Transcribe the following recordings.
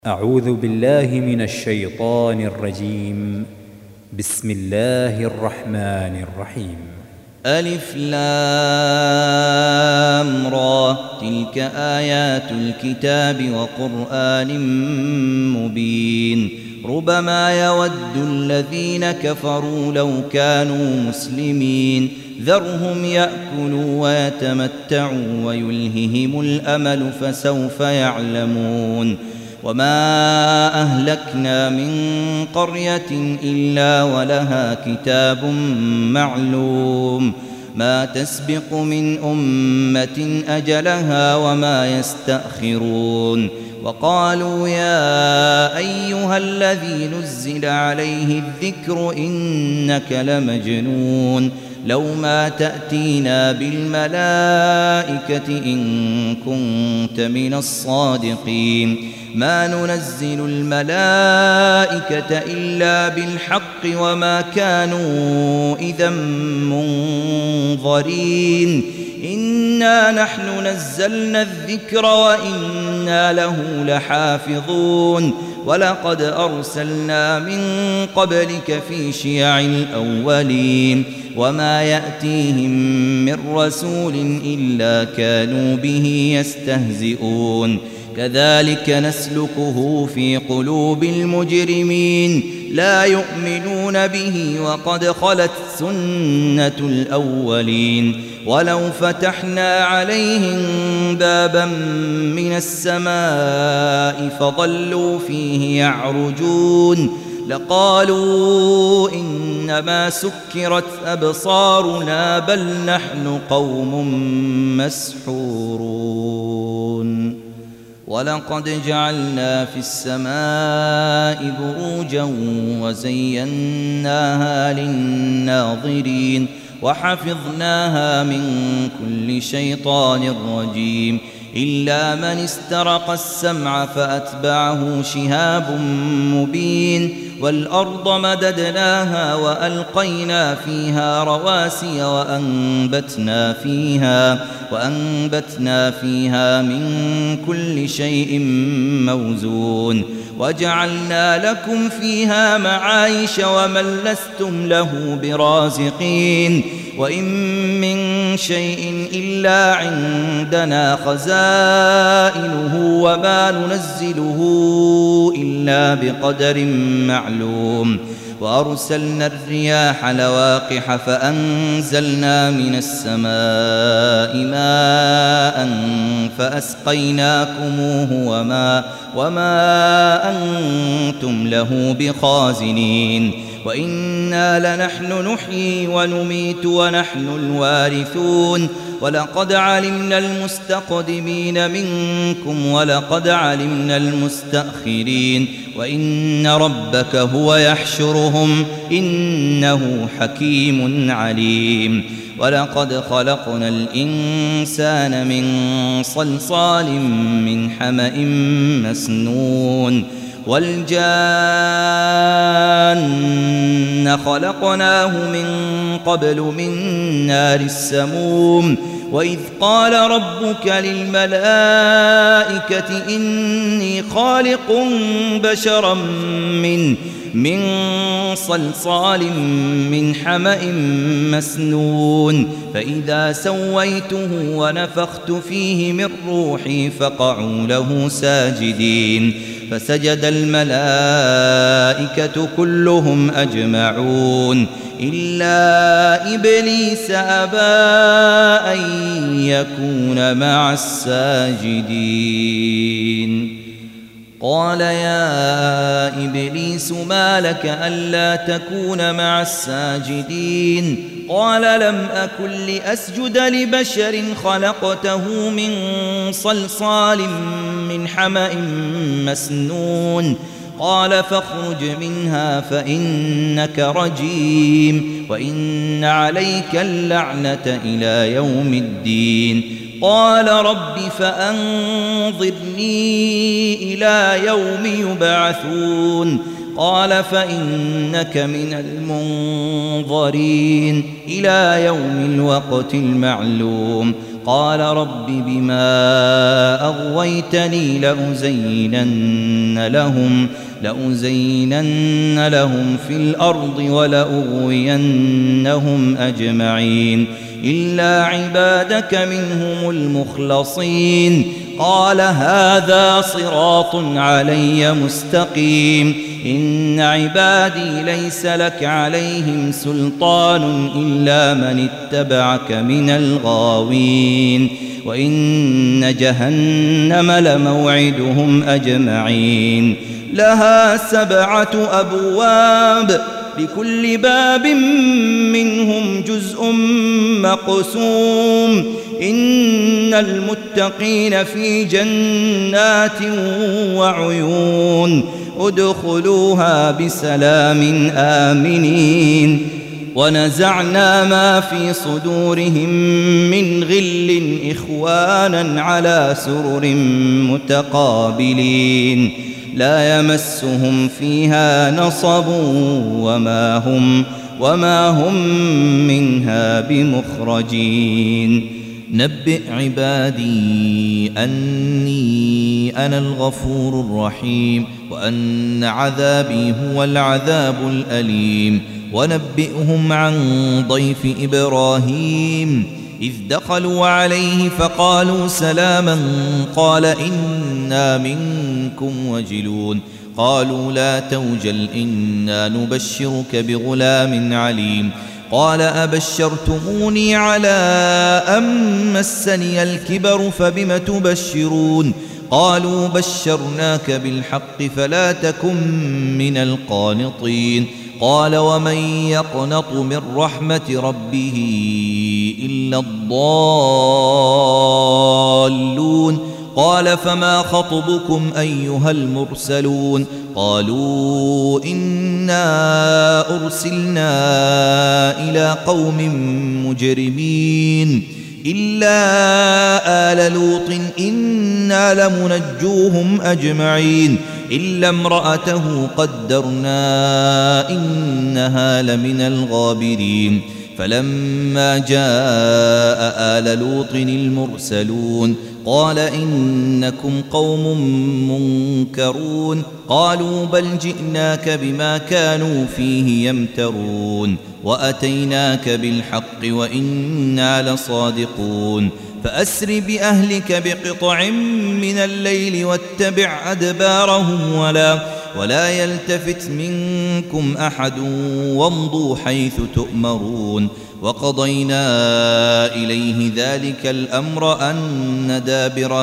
أعوذ بالله من الشيطان الرجيم. بسم الله الرحمن الرحيم. ألف لام را، تلك آيات الكتاب وقرآن مبين. ربما يود الذين كفروا لو كانوا مسلمين، ذرهم يأكلوا ويتمتعوا ويلههم الأمل فسوف يعلمون. وما أهلكنا من قرية إلا ولها كتاب معلوم، ما تسبق من أمة أجلها وما يستأخرون. وقالوا يا أيها الذي نزل عليه الذكر إنك لمجنون، لو ما تأتينا بالملائكة إن كنت من الصادقين. ما ننزل الملائكة إلا بالحق وما كانوا إذا منظرين. إنا نحن نزلنا الذكر وإنا له لحافظون. ولقد أرسلنا من قبلك في شيع الأولين، وما يأتيهم من رسول إلا كانوا به يستهزئون. كذلك نسلكه في قلوب المجرمين، لا يؤمنون به وقد خلت سنة الأولين. ولو فتحنا عليهم بابا من السماء فظلوا فيه يعرجون لقالوا إنما سكرت أبصارنا بل نحن قوم مسحورون. ولقد جعلنا في السماء بروجا وزيناها للناظرين وحفظناها من كل شيطان رجيم، إلا من استرق السمع فأتبعه شهاب مبين. والأرض مددناها وألقينا فيها رواسي وأنبتنا فيها من كل شيء موزون. وجعلنا لكم فيها معايش ومن لستم له برازقين. وإن من شيء إلا عندنا خزائنه وما ننزله إلا بقدر معلوم. وأرسلنا الرياح لواقح فأنزلنا من السماء ماء فأسقيناكموه وما أنتم له بخازنين. وإنا لنحن نحيي ونميت ونحن الوارثون. ولقد علمنا المستقدمين منكم ولقد علمنا المستأخرين. وإن ربك هو يحشرهم إنه حكيم عليم. ولقد خلقنا الإنسان من صلصال من حمأ مسنون. والجان خلقناه من قبل من نار السموم. وإذ قال ربك للملائكة إني خالق بشرا من صلصال من حمأ مسنون. فإذا سويته ونفخت فيه من روحي فقعوا له ساجدين. فسجد الملائكة كلهم أجمعون إلا إبليس أبى أن يكون مع الساجدين. قال يا إبليس ما لك ألا تكون مع الساجدين؟ قال لم أكن لأسجد لبشر خلقته من صلصال من حمأ مسنون. قال فاخرج منها فإنك رجيم وإن عليك اللعنة إلى يوم الدين. قال رب فأنظرني إلى يوم يبعثون. قال فإنك من المنظرين إلى يوم الوقت المعلوم. قال رب بما أغويتني لأزينن لهم في الأرض ولأغوينهم أجمعين إلا عبادك منهم المخلصين قال هذا صراط علي مستقيم إن عبادي ليس لك عليهم سلطان إلا من اتبعك من الغاوين وإن جهنم لموعدهم أجمعين لها 7 أبواب لكل باب منهم جزء مقسوم إن المتقين في جنات وعيون ادخلوها بسلام آمنين ونزعنا ما في صدورهم من غل إخوانا على سرر متقابلين لا يمسهم فيها نصب وما هم منها بمخرجين نبئ عبادي أني أنا الغفور الرحيم وأن عذابي هو العذاب الأليم ونبئهم عن ضيف إبراهيم إذ دخلوا عليه فقالوا سلاما قال إنا منكم وجلون قالوا لا توجل إنا نبشرك بغلام عليم قال أبشرتموني على أن مسني الكبر فبم تبشرون قالوا بشرناك بالحق فلا تكن من القانطين قال ومن يقنط من رحمة ربه إلا الضالون قال فما خطبكم أيها المرسلون قالوا إنا أرسلنا إلى قوم مجرمين إلا آل لوط إنا لمنجوهم أجمعين إلا امرأته قدرنا إنها لمن الغابرين فلما جاء آل لوط المرسلون قال إنكم قوم منكرون قالوا بل جئناك بما كانوا فيه يمترون وأتيناك بالحق وإنا لصادقون فأسر بأهلك بقطع من الليل واتبع أدبارهم ولا يلتفت منكم أحد وامضوا حيث تؤمرون وقضينا إليه ذلك الأمر أن دابر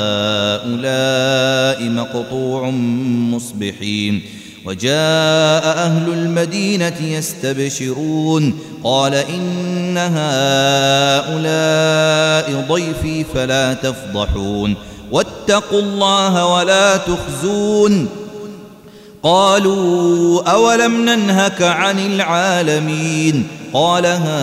هؤلاء مقطوع مصبحين وجاء أهل المدينة يستبشرون قال إن هؤلاء ضيفي فلا تفضحون واتقوا الله ولا تخزون قالوا أولم ننهك عن العالمين قال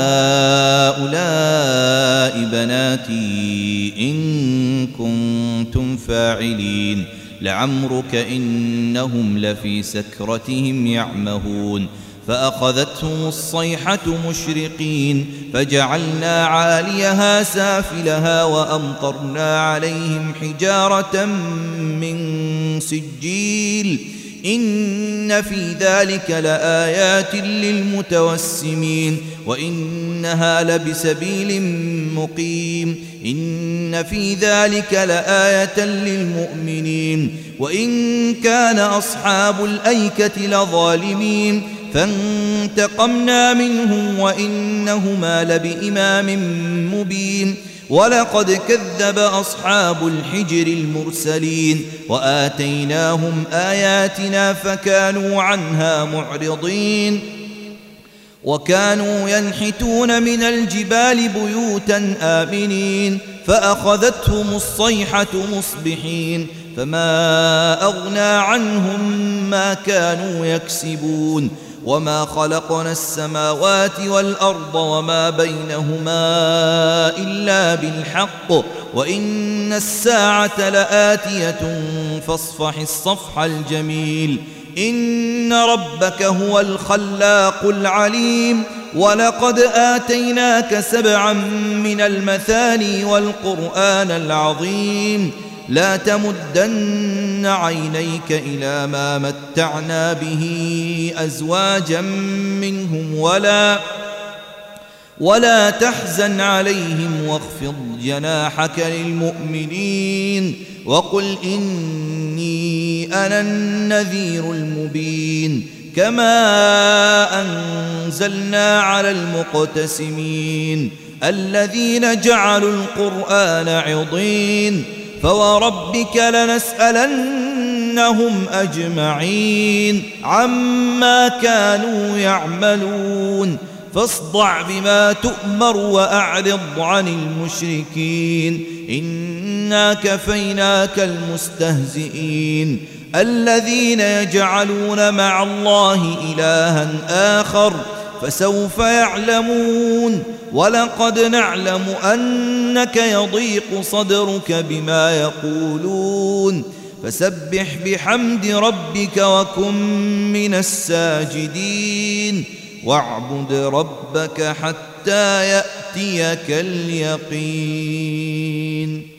هؤلاء بناتي إن كنتم فاعلين لعمرك إنهم لفي سكرتهم يعمهون فأخذتهم الصيحة مشرقين فجعلنا عاليها سافلها وأمطرنا عليهم حجارة من سجيل إن في ذلك لآيات للمتوسمين وإنها لبسبيل مقيم إن في ذلك لآية للمؤمنين وإن كان أصحاب الأيكة لظالمين فانتقمنا منهم وإنهما لبإمام مبين ولقد كذب أصحاب الحجر المرسلين وآتيناهم آياتنا فكانوا عنها معرضين وكانوا ينحتون من الجبال بيوتا آمنين فأخذتهم الصيحة مصبحين فما أغنى عنهم ما كانوا يكسبون وما خلقنا السماوات والأرض وما بينهما إلا بالحق وإن الساعة لآتية فاصفح الصفح الجميل إن ربك هو الخلاق العليم ولقد آتيناك 7 من المثاني والقرآن العظيم لا تمدن عينيك إلى ما متعنا به أزواجا منهم ولا تحزن عليهم واخفض جناحك للمؤمنين وقل إني أنا النذير المبين كما أنزلنا على المقتسمين الذين جعلوا القرآن عضين فوربك لنسألنهم أجمعين عما كانوا يعملون فاصدع بما تؤمر وأعرض عن المشركين إنا كفيناك المستهزئين الذين يجعلون مع الله إلها آخر فسوف يعلمون ولقد نعلم أنك يضيق صدرك بما يقولون فسبح بحمد ربك وكن من الساجدين واعبد ربك حتى يأتيك اليقين.